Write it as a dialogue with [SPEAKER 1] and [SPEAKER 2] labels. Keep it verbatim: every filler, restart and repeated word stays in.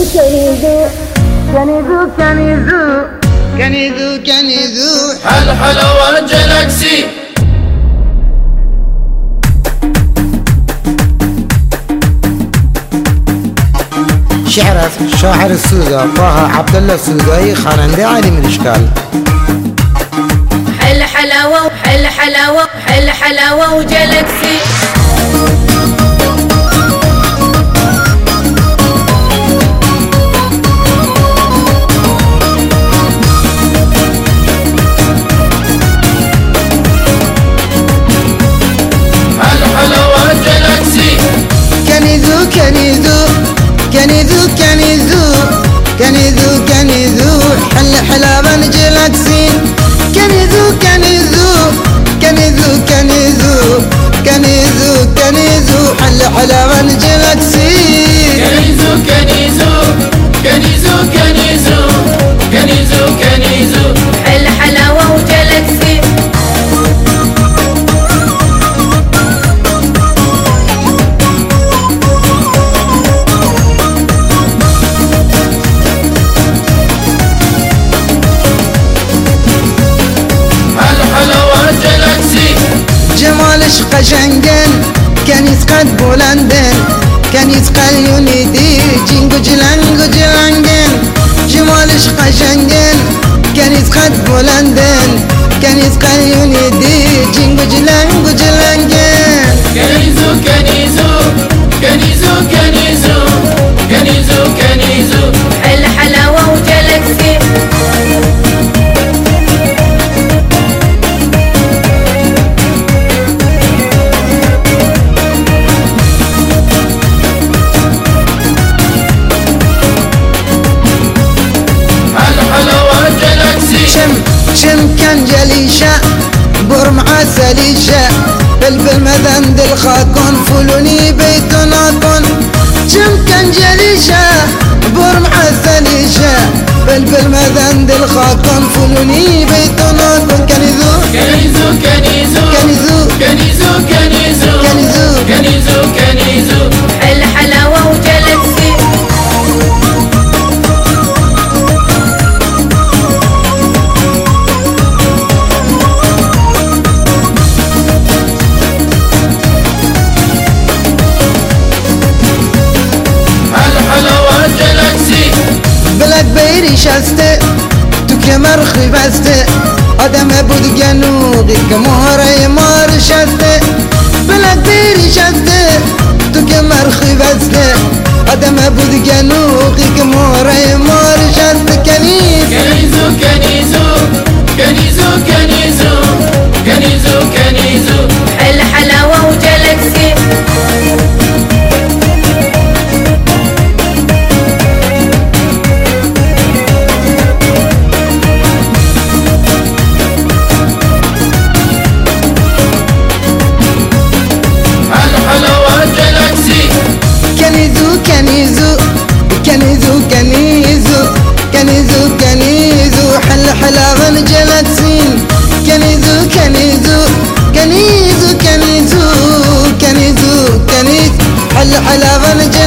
[SPEAKER 1] كنيزو كنيزو كنيزو
[SPEAKER 2] كنيزو كنيزو
[SPEAKER 3] الحلاوة جالاكسي.
[SPEAKER 2] شعر شاعر السوزة طه عبد الله السوزاي خانندي علي من الاشكال.
[SPEAKER 4] حل حلاوة حل حلاوة حل حلاوة وجالاكسي.
[SPEAKER 3] الحلاوة جالاكسي.
[SPEAKER 2] كنيزو كنيزو كنيزو كنيزو كنيزو كنيزو حل حلاوة جالاكسي. كنيزو كنيزو كنيزو كنيزو كنيزو كنيزو حل حلاوة جالاكسي.
[SPEAKER 3] كنيزو كنيزو كنيزو كنيزو كنيزو كنيزو
[SPEAKER 4] حل حلاوة وجالاكسي.
[SPEAKER 2] جمالش قشنگن کنیز قد بلندن کنیز قلیونی دی جنگو جلنگو جلنگن. جمالش قشنگن کنیز قد بلندن کنیز قلیونی دی جنگو جلنگو جلنگن.
[SPEAKER 3] كنيزو كنيزو كنيزو كنيزو كنيزو كنيزو
[SPEAKER 4] حل حلاوة وجالاكسي.
[SPEAKER 2] شم شم كان جليشة برم عسليشة بلبل مذن دل خاكون فلوني بيتنا كون. شم كان جليشة برم عسليشة بلبل مذن دل خاكون فلوني بيتنا كون. كنيزو
[SPEAKER 3] كنيزو كنيزو
[SPEAKER 2] كنيزو
[SPEAKER 3] كنيزو كنيزو
[SPEAKER 2] كنيزو
[SPEAKER 3] كنيزو كنيزو
[SPEAKER 4] حل حلاوة وجالاكسي.
[SPEAKER 3] الحلاوة جالاكسي.
[SPEAKER 2] بلد بيري شاسته تو كمر خيبسته آدم بود جنوقي كمهرة مار شاسته. بلد بيري شاسته تو كمر خيبسته آدم بود جنوقي كمهرة مار شاسته. كنيز
[SPEAKER 3] كنيزو كنيزو كنيزو كنيزو كنيزو كنيزو
[SPEAKER 4] حل حلاوة وجالاكسي.
[SPEAKER 3] الحلاوة جالاكسي.
[SPEAKER 2] كنيزو كنيزو كنيزو كنيزو كنيزو كنيزو حل حلاوة جالاكسين. كنيزو كنيزو كنيزو كنيزو كنيزو كنيز حل حلاوة